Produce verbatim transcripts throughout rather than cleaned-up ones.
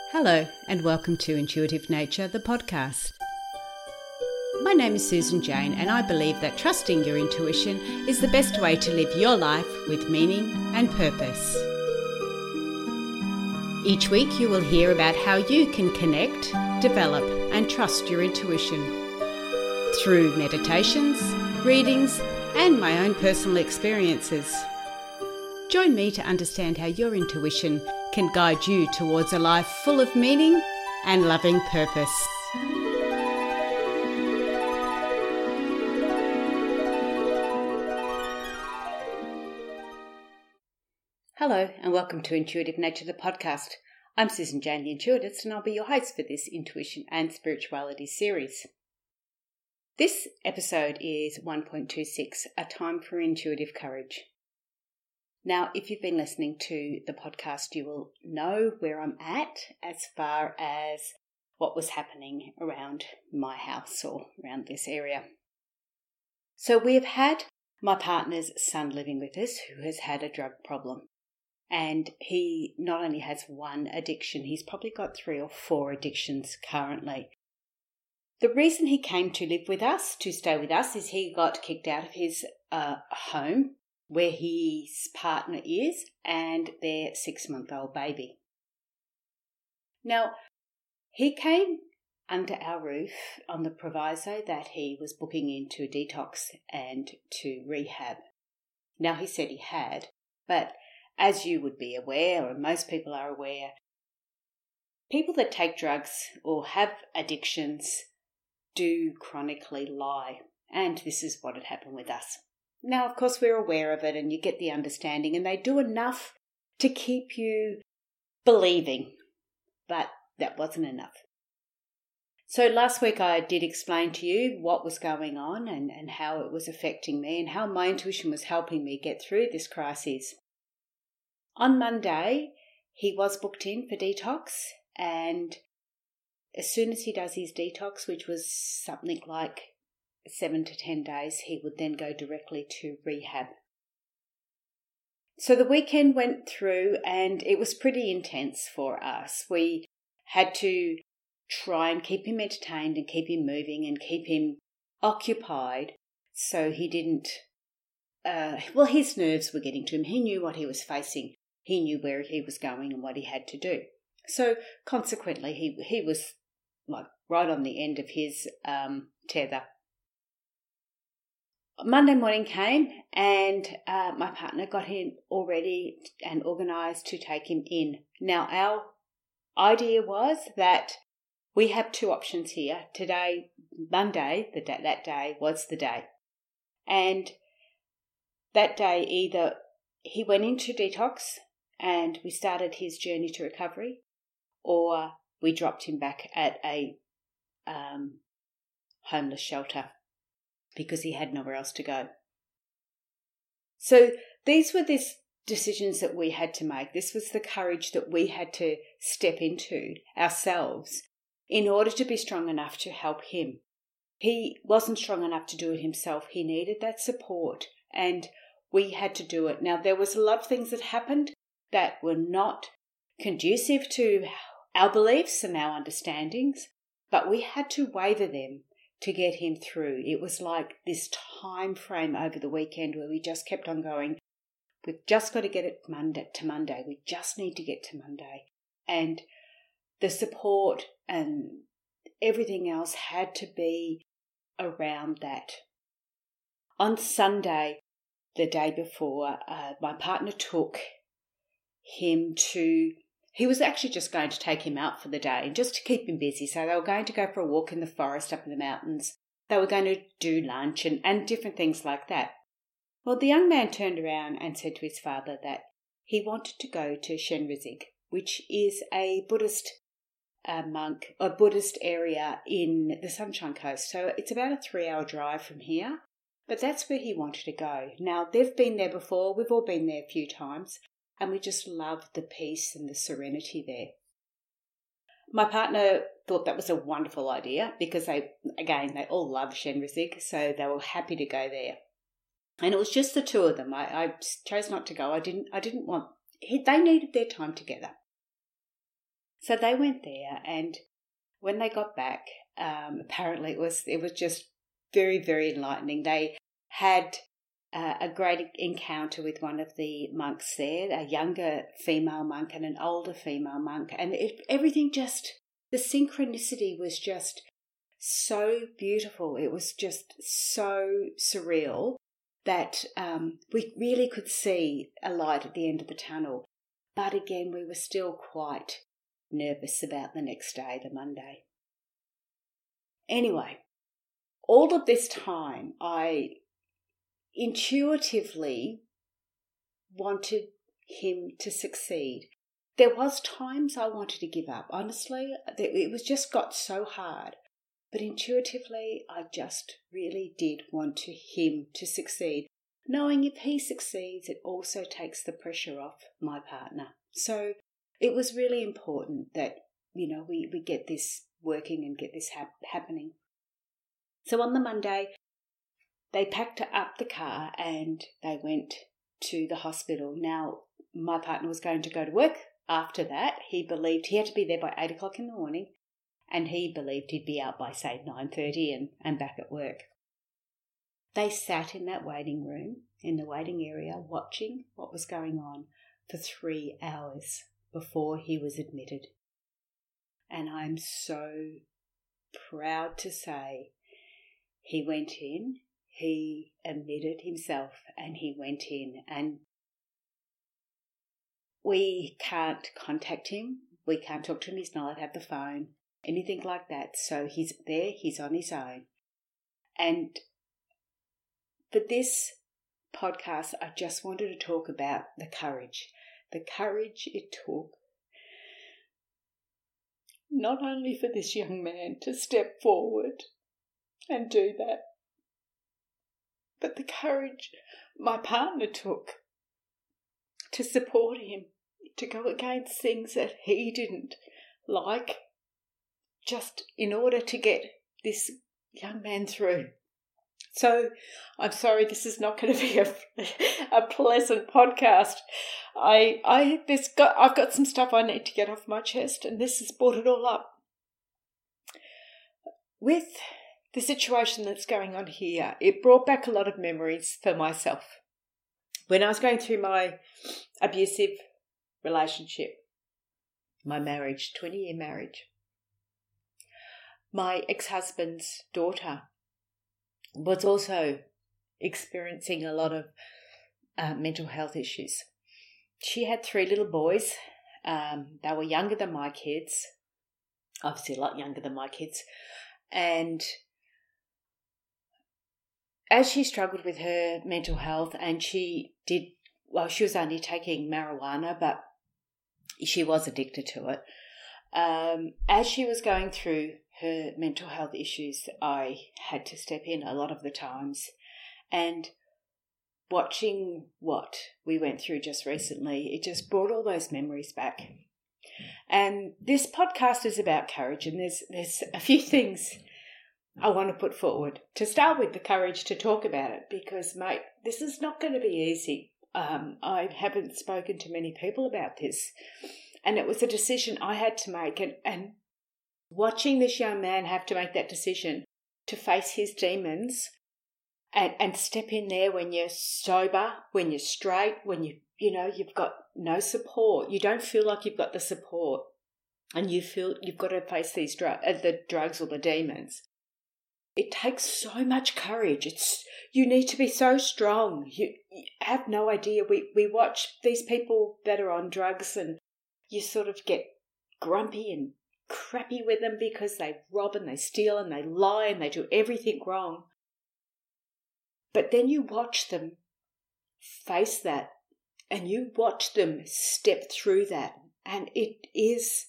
Hello and welcome to Intuitive Nature, the podcast. My name is Susan Jane and I believe that trusting your intuition is the best way to live your life with meaning and purpose. Each week you will hear about how you can connect, develop and trust your intuition through meditations, readings and my own personal experiences. Join me to understand how your intuition can guide you towards a life full of meaning and loving purpose. Hello and welcome to Intuitive Nature, the podcast. I'm Susan Jane, the Intuitist, and I'll be your host for this intuition and spirituality series. This episode is one point two six, A Time for Intuitive Courage. Now, if you've been listening to the podcast, you will know where I'm at as far as what was happening around my house or around this area. So we have had my partner's son living with us who has had a drug problem. And he not only has one addiction, he's probably got three or four addictions currently. The reason he came to live with us, to stay with us, is he got kicked out of his uh, home where his partner is and their six-month-old baby. Now, he came under our roof on the proviso that he was booking into detox and to rehab. Now, he said he had, but as you would be aware, or most people are aware, people that take drugs or have addictions do chronically lie, and this is what had happened with us. Now, of course, we're aware of it and you get the understanding, and they do enough to keep you believing, but that wasn't enough. So last week I did explain to you what was going on and, and how it was affecting me and how my intuition was helping me get through this crisis. On Monday, he was booked in for detox, and as soon as he does his detox, which was something like seven to ten days, he would then go directly to rehab. So the weekend went through and it was pretty intense for us. We had to try and keep him entertained and keep him moving and keep him occupied so he didn't, uh, well, his nerves were getting to him. He knew what he was facing. He knew where he was going and what he had to do. So consequently, he, he was like right on the end of his um, tether. Monday morning came and uh, my partner got him all ready and organised to take him in. Now, our idea was that we have two options here. Today, Monday, the day, that day was the day. And that day, either he went into detox and we started his journey to recovery, or we dropped him back at a um, homeless shelter, because he had nowhere else to go. So these were the decisions that we had to make. This was the courage that we had to step into ourselves in order to be strong enough to help him. He wasn't strong enough to do it himself. He needed that support, and we had to do it. Now, there was a lot of things that happened that were not conducive to our beliefs and our understandings, but we had to waver them to get him through. It was like this time frame over the weekend where we just kept on going, we've just got to get it Monday to Monday. We just need to get to Monday. And the support and everything else had to be around that. On Sunday, the day before, uh, my partner took him to, he was actually just going to take him out for the day just to keep him busy. So they were going to go for a walk in the forest up in the mountains. They were going to do lunch and, and different things like that. Well, the young man turned around and said to his father that he wanted to go to Shenrezig, which is a Buddhist uh, monk, a Buddhist area in the Sunshine Coast. So it's about a three-hour drive from here, but that's where he wanted to go. Now, they've been there before. We've all been there a few times. And we just loved the peace and the serenity there. My partner thought that was a wonderful idea because they, again, they all love Shenrezig, so they were happy to go there. And it was just the two of them. I, I chose not to go. I didn't. I didn't want. They needed their time together. So they went there, and when they got back, um, apparently it was it was just very, very enlightening. They had uh, a great encounter with one of the monks there, a younger female monk and an older female monk, and it, everything just, the synchronicity was just so beautiful. It was just so surreal that um, we really could see a light at the end of the tunnel. But again, we were still quite nervous about the next day, the Monday. Anyway, all of this time, I intuitively wanted him to succeed. There was times I wanted to give up. Honestly, it was just got so hard. But intuitively, I just really did want to him to succeed, knowing if he succeeds, it also takes the pressure off my partner. So it was really important that, you know, we, we get this working and get this hap- happening. So on the Monday, they packed up the car and they went to the hospital. Now, my partner was going to go to work after that. He believed he had to be there by eight o'clock in the morning, and he believed he'd be out by, say, nine thirty and, and back at work. They sat in that waiting room, in the waiting area, watching what was going on for three hours before he was admitted. And I'm so proud to say he went in, he admitted himself, and he went in. And we can't contact him. We can't talk to him. He's not allowed to have the phone, anything like that. So he's there, he's on his own. And for this podcast, I just wanted to talk about the courage. The courage it took, not only for this young man to step forward and do that, but the courage my partner took to support him, to go against things that he didn't like, just in order to get this young man through. So I'm sorry, this is not going to be a, a pleasant podcast. I I there's got I've got some stuff I need to get off my chest, and this has brought it all up. With the situation that's going on here, it brought back a lot of memories for myself. When I was going through my abusive relationship, my marriage, twenty-year marriage, my ex-husband's daughter was also experiencing a lot of uh, mental health issues. She had three little boys. Um, they were younger than my kids, obviously a lot younger than my kids. And as she struggled with her mental health, and she did, well, she was only taking marijuana, but she was addicted to it. Um, as she was going through her mental health issues, I had to step in a lot of the times. And watching what we went through just recently, it just brought all those memories back. And this podcast is about courage, and there's there's a few things I want to put forward. To start with, the courage to talk about it, because, mate, this is not going to be easy. Um, I haven't spoken to many people about this, and it was a decision I had to make. And, and watching this young man have to make that decision to face his demons and, and step in there when you're sober, when you're straight, when you, you know, you've got no support. You don't feel like you've got the support, and you feel you've got to face these dr- uh, the drugs or the demons. It takes so much courage. It's you need to be so strong. You, you have no idea. We, we watch these people that are on drugs, and you sort of get grumpy and crappy with them because they rob and they steal and they lie and they do everything wrong. But then you watch them face that, and you watch them step through that, and it is,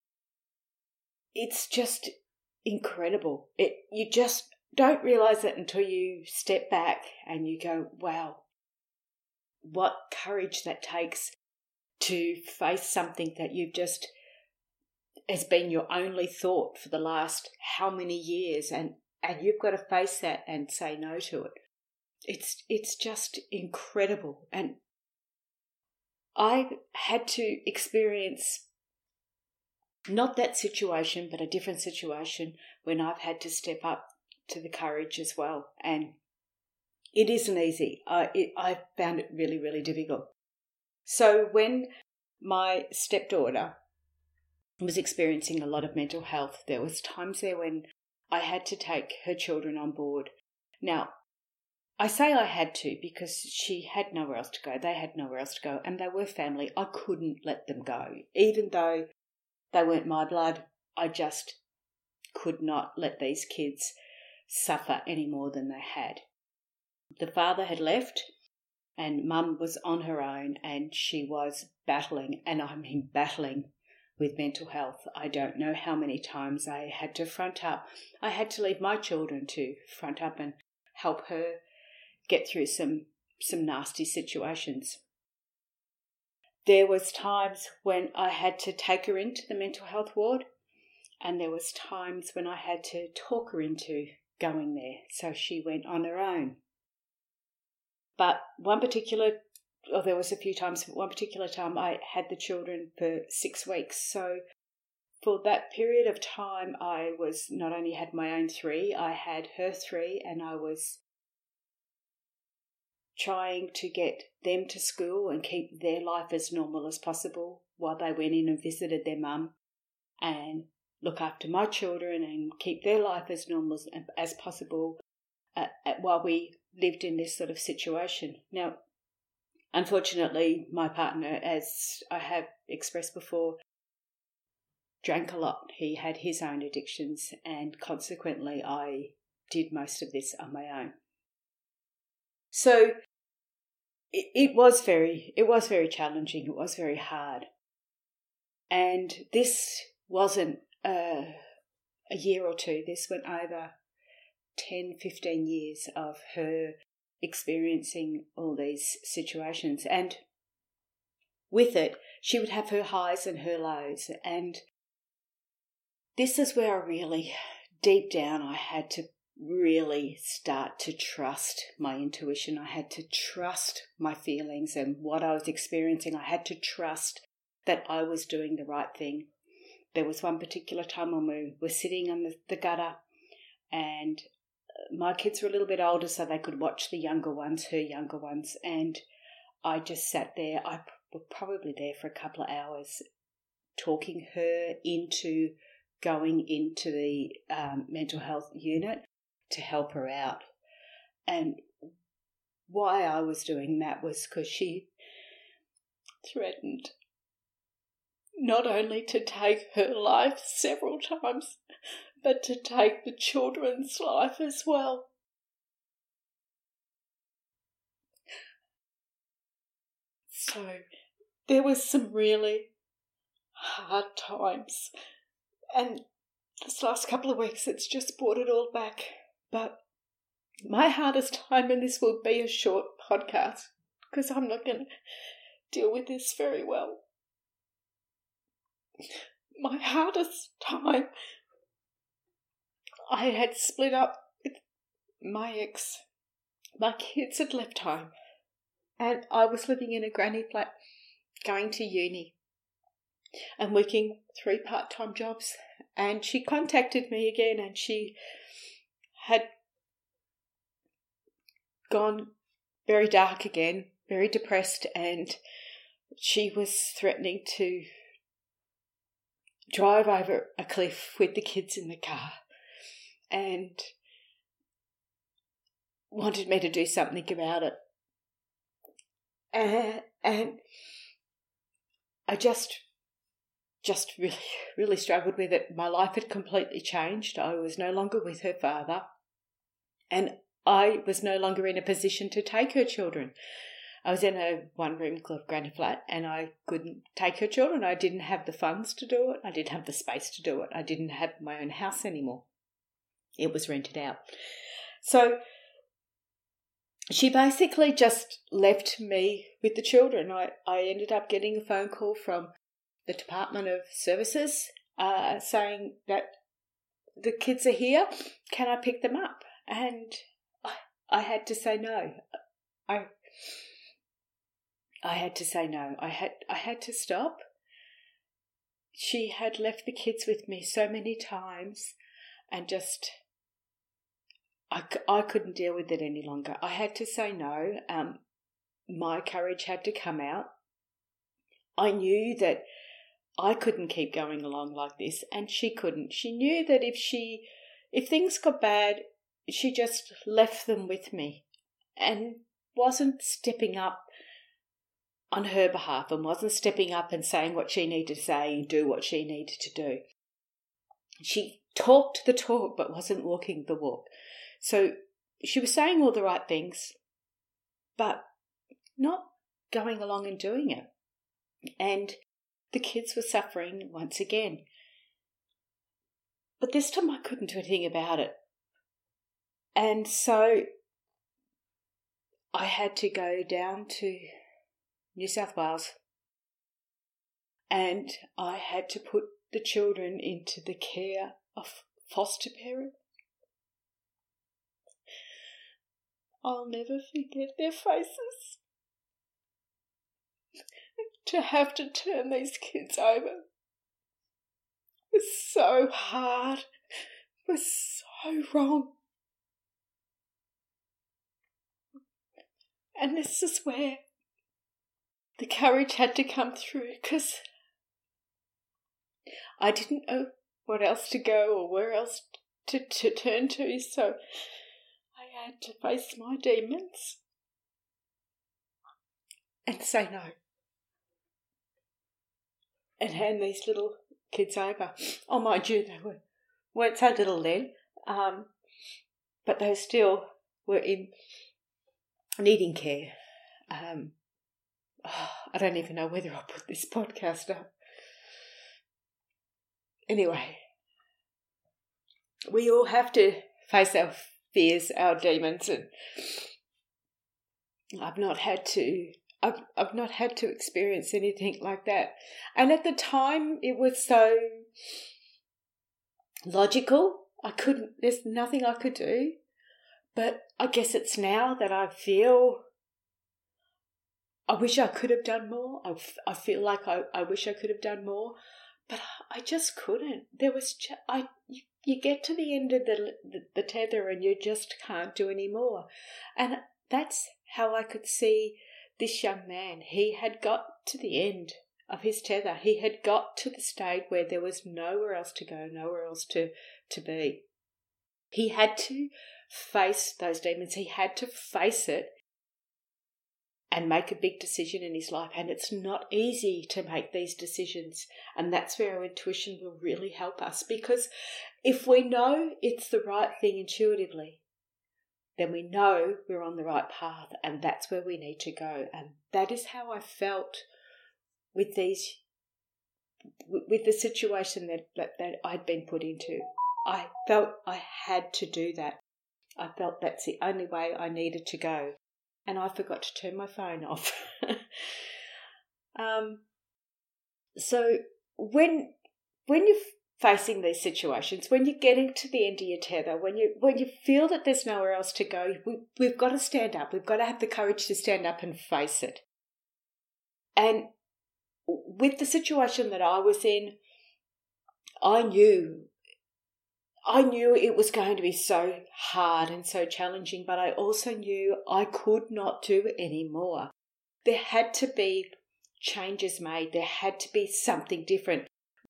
it's just incredible. It you just don't realise it until you step back and you go, wow, what courage that takes to face something that you've just has been your only thought for the last how many years, and, and you've got to face that and say no to it. It's it's just incredible. And I had to experience not that situation, but a different situation when I've had to step up to the courage as well. And it isn't easy. I, it, I found it really, really difficult. So when my stepdaughter was experiencing a lot of mental health, there was times there when I had to take her children on board. Now, I say I had to because she had nowhere else to go. They had nowhere else to go, and they were family. I couldn't let them go. Even though they weren't my blood, I just could not let these kids suffer any more than they had. The father had left, and Mum was on her own, and she was battling, and I mean battling, with mental health. I don't know how many times I had to front up. I had to leave my children to front up and help her get through some some nasty situations. There was times when I had to take her into the mental health ward, and there was times when I had to talk her into going there, so she went on her own. But one particular, or there was a few times, but one particular time I had the children for six weeks. So for that period of time, I was not only had my own three, I had her three, and I was trying to get them to school and keep their life as normal as possible while they went in and visited their mum, and look after my children and keep their life as normal as, as possible uh, while we lived in this sort of situation. Now, unfortunately, my partner, as I have expressed before, drank a lot. He had his own addictions, and consequently I did most of this on my own. So it, it was very it was very challenging. It was very hard. And this wasn't uh, a year or two. This went over ten, fifteen years of her experiencing all these situations. And with it, she would have her highs and her lows. And this is where I really, deep down, I had to really start to trust my intuition. I had to trust my feelings and what I was experiencing. I had to trust that I was doing the right thing. There was one particular time when we were sitting on the, the gutter, and my kids were a little bit older, so they could watch the younger ones, her younger ones, and I just sat there. I was probably there for a couple of hours talking her into going into the um, mental health unit to help her out. And why I was doing that was because she threatened not only to take her life several times, but to take the children's life as well. So there was some really hard times, and this last couple of weeks it's just brought it all back. But my hardest time, and this will be a short podcast because I'm not going to deal with this very well. My hardest time, I had split up with my ex. My kids had left home, and I was living in a granny flat, going to uni and working three part-time jobs. And she contacted me again, and she had gone very dark again, very depressed, and she was threatening to drive over a cliff with the kids in the car and wanted me to do something about it. And, and I just, just really, really struggled with it. My life had completely changed. I was no longer with her father, and I was no longer in a position to take her children. I was in a one-room granny flat, and I couldn't take her children. I didn't have the funds to do it. I didn't have the space to do it. I didn't have my own house anymore. It was rented out. So she basically just left me with the children. I, I ended up getting a phone call from the Department of Services uh, saying that the kids are here. Can I pick them up? And I, I had to say no. I I had to say no. I had I had to stop. she had left the kids with me so many times and just, I, I couldn't deal with it any longer. I had to say no. Um, my courage had to come out. I knew that I couldn't keep going along like this, and she couldn't. She knew that if she, if things got bad, she just left them with me and wasn't stepping up on her behalf and wasn't stepping up and saying what she needed to say and do what she needed to do. She talked the talk but wasn't walking the walk. So she was saying all the right things but not going along and doing it. And the kids were suffering once again. But this time I couldn't do anything about it. And so I had to go down to New South Wales and I had to put the children into the care of foster parents. I'll never forget their faces. To have to turn these kids over was so hard, was so wrong. And this is where the courage had to come through, because I didn't know what else to go or where else to, to turn to, so I had to face my demons and say no. And hand these little kids over. Oh, mind you, they were, weren't so little then, um, but they still were in needing care. Um, oh, I don't even know whether I'll put this podcast up. Anyway, we all have to face our fears, our demons, and I've not had to I've I've not had to experience anything like that. And at the time it was so logical. I couldn't, there's nothing I could do. But I guess it's now that I feel, I wish I could have done more. I, I feel like I, I wish I could have done more. But I just couldn't. There was, just, I, you, you get to the end of the, the, the tether and you just can't do any more. And that's how I could see this young man. He had got to the end of his tether. He had got to the stage where there was nowhere else to go, nowhere else to, to be. He had to face those demons. He had to face it and make a big decision in his life. And it's not easy to make these decisions. And that's where our intuition will really help us. Because if we know it's the right thing intuitively, then we know we're on the right path, and that's where we need to go. And that is how I felt with these, with the situation that, that, that I'd been put into. I felt I had to do that. I felt that's the only way I needed to go. And I forgot to turn my phone off. um, so when when you're facing these situations, when you're getting to the end of your tether, when you when you feel that there's nowhere else to go, we, we've got to stand up. We've got to have the courage to stand up and face it. And with the situation that I was in, I knew, I knew it was going to be so hard and so challenging, but I also knew I could not do any more. There had to be changes made. There had to be something different.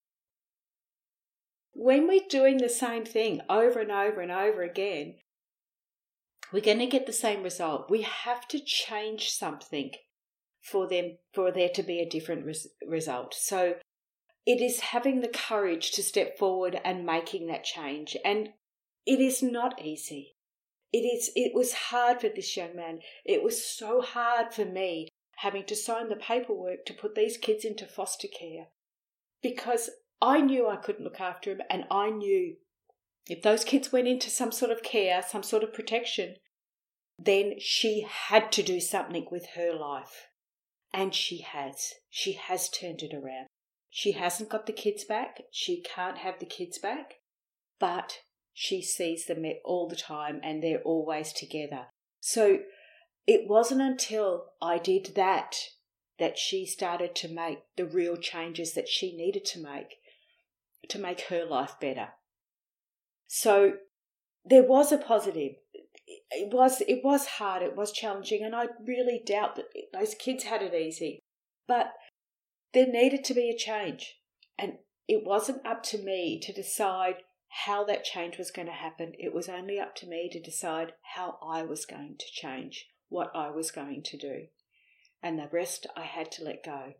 When we're doing the same thing over and over and over again, we're going to get the same result. We have to change something for them, for there to be a different res- result. So it is having the courage to step forward and making that change. And it is not easy. It is. It was hard for this young man. It was so hard for me having to sign the paperwork to put these kids into foster care, because I knew I couldn't look after them, and I knew if those kids went into some sort of care, some sort of protection, then she had to do something with her life. And she has. She has turned it around. She hasn't got the kids back. She can't have the kids back, but she sees them all the time and they're always together. So it wasn't until I did that that she started to make the real changes that she needed to make to make her life better. So there was a positive. It was it was hard, it was challenging, and I really doubt that those kids had it easy. But there needed to be a change, and it wasn't up to me to decide how that change was going to happen. It was only up to me to decide how I was going to change, what I was going to do. And the rest I had to let go.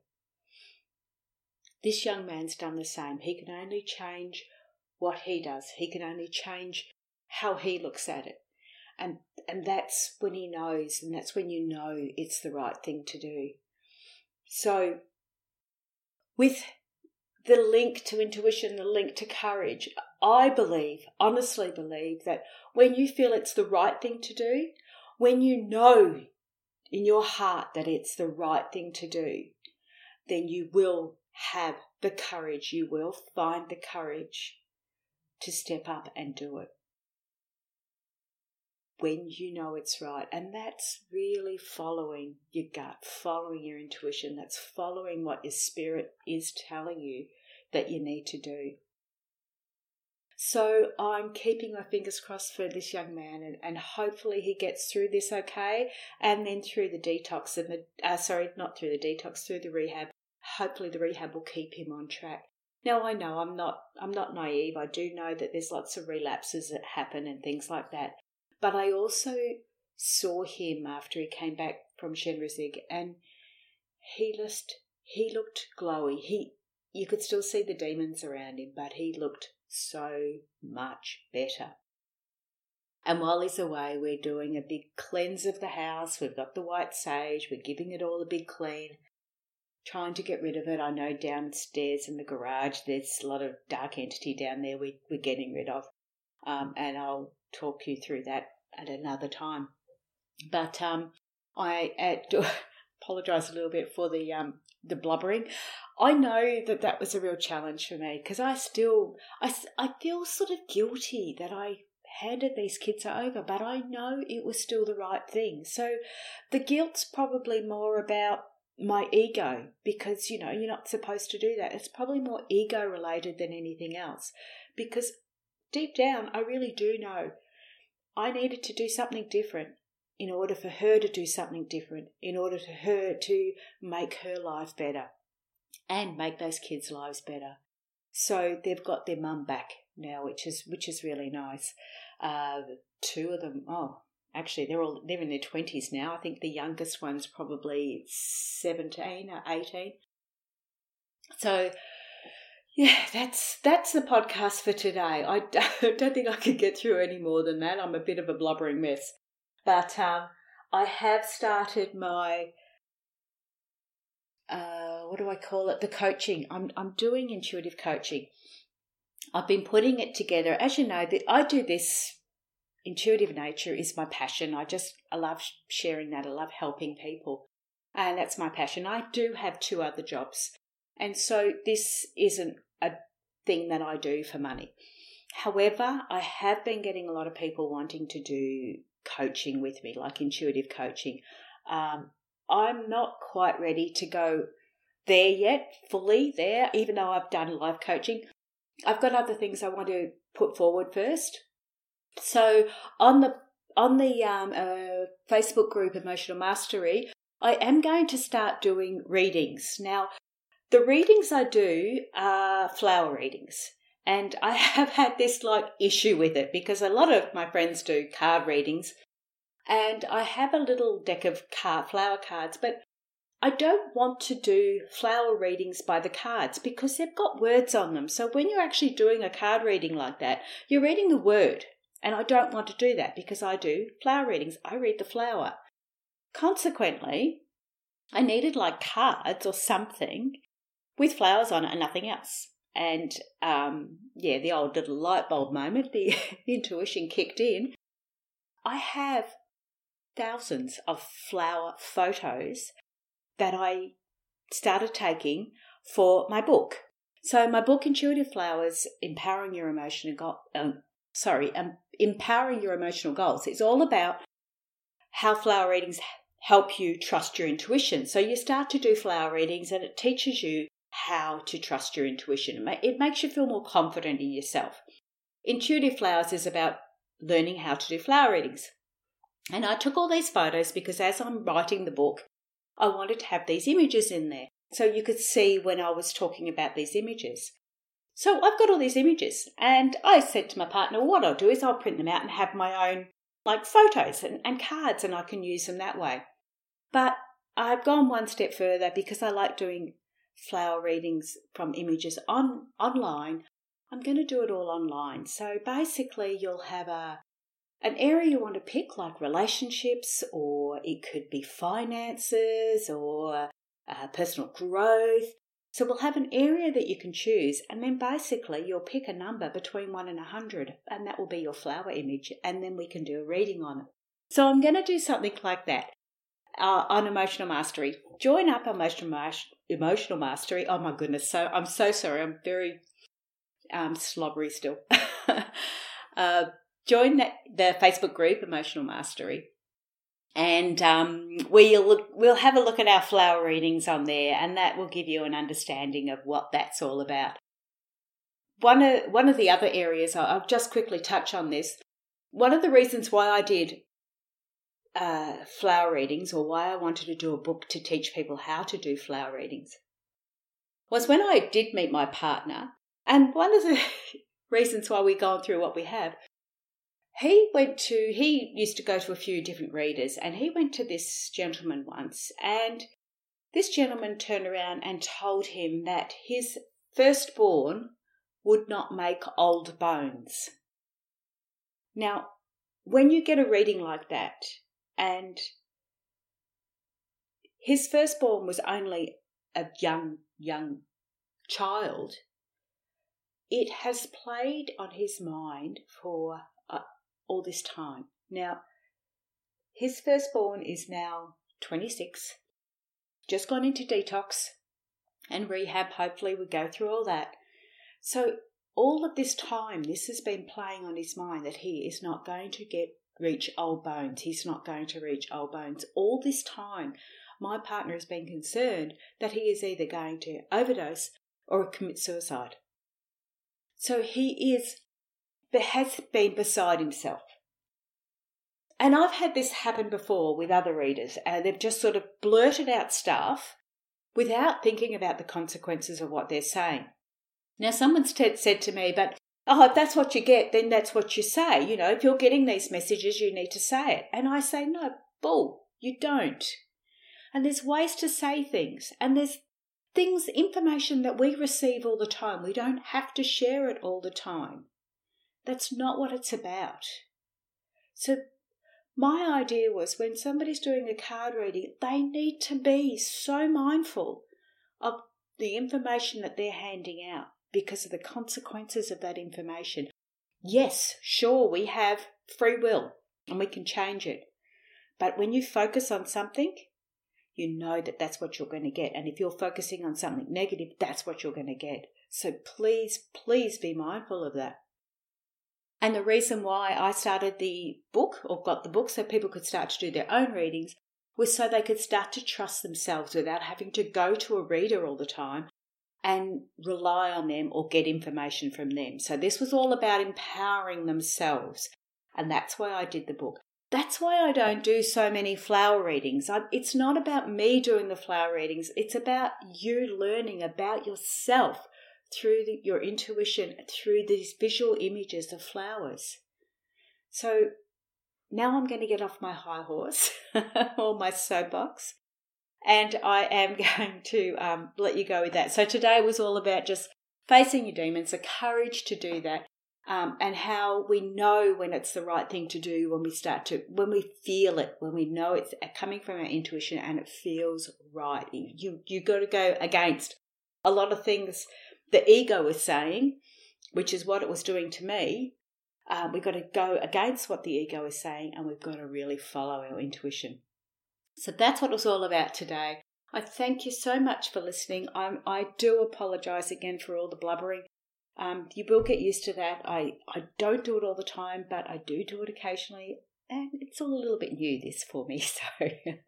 This young man's done the same. He can only change what he does. He can only change how he looks at it. And and that's when he knows, and that's when you know it's the right thing to do. So with the link to intuition, the link to courage, I believe, honestly believe, that when you feel it's the right thing to do, when you know in your heart that it's the right thing to do, then you will have the courage, you will find the courage to step up and do it. When you know it's right. And that's really following your gut, following your intuition. That's following what your spirit is telling you that you need to do. So I'm keeping my fingers crossed for this young man, and, and hopefully he gets through this okay, and then through the detox and the uh, sorry, not through the detox, through the rehab. Hopefully the rehab will keep him on track. Now I know I'm not I'm not naive. I do know that there's lots of relapses that happen and things like that. But I also saw him after he came back from Shenrezig, and he just he looked glowy. He you could still see the demons around him, but he looked so much better. And while he's away, we're doing a big cleanse of the house. We've got the white sage. We're giving it all a big clean, trying to get rid of it. I know downstairs in the garage there's a lot of dark entity down there we, we're getting rid of, um, and I'll talk you through that at another time. But um, I uh, do apologise a little bit for the um, the blubbering. I know that that was a real challenge for me, because I still I, I feel sort of guilty that I handed these kids over, but I know it was still the right thing. So the guilt's probably more about my ego, because, you know, you're not supposed to do that. It's probably more ego related than anything else, because deep down I really do know I needed to do something different in order for her to do something different, in order for her to make her life better and make those kids' lives better. So they've got their mum back now, which is which is really nice. Uh, two of them, oh, actually they're all they're in their twenties now. I think the youngest one's probably seventeen or eighteen. So yeah, that's that's the podcast for today. I don't think I could get through any more than that. I'm a bit of a blubbering mess. But um, I have started my, uh, what do I call it, the coaching. I'm I'm doing intuitive coaching. I've been putting it together. As you know, that I do this, intuitive nature is my passion. I just, I love sharing that. I love helping people. And that's my passion. I do have two other jobs. And so this isn't a thing that I do for money. However, I have been getting a lot of people wanting to do coaching with me, like intuitive coaching. Um, I'm not quite ready to go there yet, fully there, even though I've done life coaching. I've got other things I want to put forward first. So on the on the um, uh, Facebook group Emotional Mastery, I am going to start doing readings. Now, the readings I do are flower readings. And I have had this like issue with it, because a lot of my friends do card readings, and I have a little deck of card, flower cards, but I don't want to do flower readings by the cards because they've got words on them. So when you're actually doing a card reading like that, you're reading the word, and I don't want to do that because I do flower readings. I read the flower. Consequently, I needed like cards or something with flowers on it and nothing else. And, um, yeah, the old little light bulb moment, the intuition kicked in. I have thousands of flower photos that I started taking for my book. So my book, Intuitive Flowers, Empowering Your Emotional Go- um, sorry, um, Empowering Your Emotional Goals. It's all about how flower readings help you trust your intuition. So you start to do flower readings and it teaches you how to trust your intuition. It makes you feel more confident in yourself. Intuitive Flowers is about learning how to do flower readings. And I took all these photos because as I'm writing the book, I wanted to have these images in there so you could see when I was talking about these images. So I've got all these images and I said to my partner, what I'll do is I'll print them out and have my own like photos and, and cards, and I can use them that way. But I've gone one step further because I like doing flower readings from images on online. I'm going to do it all online. So basically you'll have a an area you want to pick, like relationships, or it could be finances or uh, personal growth. So we'll have an area that you can choose, and then basically you'll pick a number between one and a hundred, and that will be your flower image, and then we can do a reading on it. So I'm going to do something like that uh, on Emotional Mastery. Join up Emotional, Mas- Emotional Mastery. Oh my goodness, so I'm so sorry. I'm very um, slobbery still. uh, join the, the Facebook group Emotional Mastery. And um, we'll we'll have a look at our flower readings on there, and that will give you an understanding of what that's all about. One of one of the other areas, I'll just quickly touch on this. One of the reasons why I did uh, flower readings, or why I wanted to do a book to teach people how to do flower readings, was when I did meet my partner. And one of the reasons why we've gone through what we have. He went to, he used to go to a few different readers, and he went to this gentleman once, and this gentleman turned around and told him that his firstborn would not make old bones. Now, when you get a reading like that, and his firstborn was only a young, young child, it has played on his mind for uh, all this time. Now, his firstborn is now twenty-six, just gone into detox and rehab. Hopefully we go through all that. So all of this time, this has been playing on his mind that he is not going to get reach old bones. He's not going to reach old bones. All this time, my partner has been concerned that he is either going to overdose or commit suicide. So he is has been beside himself. And I've had this happen before with other readers, and they've just sort of blurted out stuff without thinking about the consequences of what they're saying. Now, someone's t- said to me, but, oh, if that's what you get, then that's what you say. You know, if you're getting these messages, you need to say it. And I say, no, bull, you don't. And there's ways to say things, and there's things, information that we receive all the time. We don't have to share it all the time. That's not what it's about. So my idea was when somebody's doing a card reading, they need to be so mindful of the information that they're handing out because of the consequences of that information. Yes, sure, we have free will and we can change it. But when you focus on something, you know that that's what you're going to get. And if you're focusing on something negative, that's what you're going to get. So please, please be mindful of that. And the reason why I started the book, or got the book so people could start to do their own readings, was so they could start to trust themselves without having to go to a reader all the time and rely on them or get information from them. So this was all about empowering themselves. And that's why I did the book. That's why I don't do so many flower readings. I, it's not about me doing the flower readings. It's about you learning about yourself through the, your intuition, through these visual images of flowers. So now I'm going to get off my high horse or my soapbox, and I am going to um, let you go with that. So today was all about just facing your demons, the courage to do that, um, and how we know when it's the right thing to do when we start to, when we feel it, when we know it's coming from our intuition and it feels right. You you got to go against a lot of things the ego is saying, which is what it was doing to me. Uh, we've got to go against what the ego is saying, and we've got to really follow our intuition. So that's what it was all about today. I thank you so much for listening. I'm, I do apologise again for all the blubbering. Um, you will get used to that. I, I don't do it all the time, but I do do it occasionally. and it's all a little bit new, this for me. So,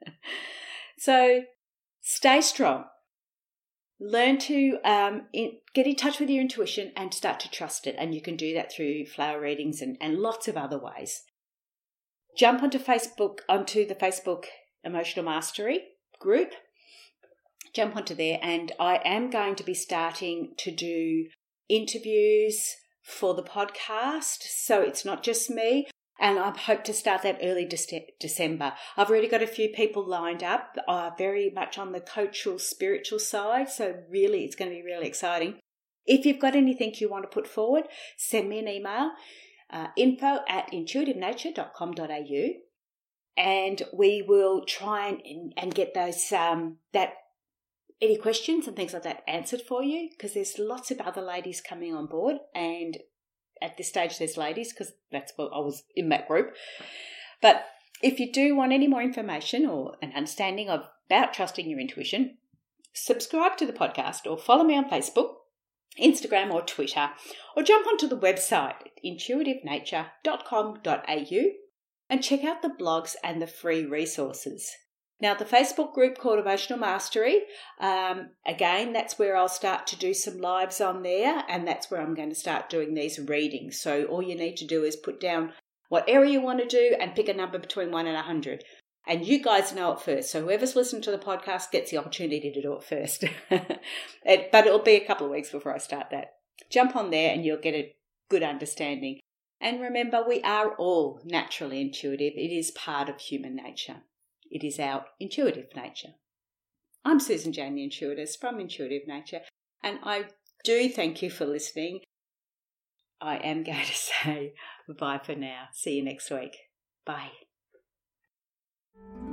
so stay strong. Learn to um, in, get in touch with your intuition and start to trust it. And you can do that through flower readings and, and lots of other ways. Jump onto Facebook, onto the Facebook Emotional Mastery group. Jump onto there, and I am going to be starting to do interviews for the podcast. So it's not just me. And I hope to start that early De- December. I've already got a few people lined up, uh, very much on the coachal, spiritual side. So really, it's going to be really exciting. If you've got anything you want to put forward, send me an email, uh, info at intuitive nature dot com dot a u, and we will try and, and get those um, that any questions and things like that answered for you, because there's lots of other ladies coming on board, and at this stage, there's ladies because that's what I was in that group. But if you do want any more information or an understanding of about trusting your intuition, subscribe to the podcast or follow me on Facebook, Instagram or Twitter, or jump onto the website intuitive nature dot com dot a u and check out the blogs and the free resources. Now, the Facebook group called Emotional Mastery, um, again, that's where I'll start to do some lives on there, and that's where I'm going to start doing these readings. So all you need to do is put down what area you want to do and pick a number between one and one hundred. And you guys know it first. So whoever's listening to the podcast gets the opportunity to do it first. it, but it'll be a couple of weeks before I start that. Jump on there and you'll get a good understanding. And remember, we are all naturally intuitive. It is part of human nature. It is our intuitive nature. I'm Susan Jane, the Intuitist from Intuitive Nature, and I do thank you for listening. I am going to say bye for now. See you next week. Bye.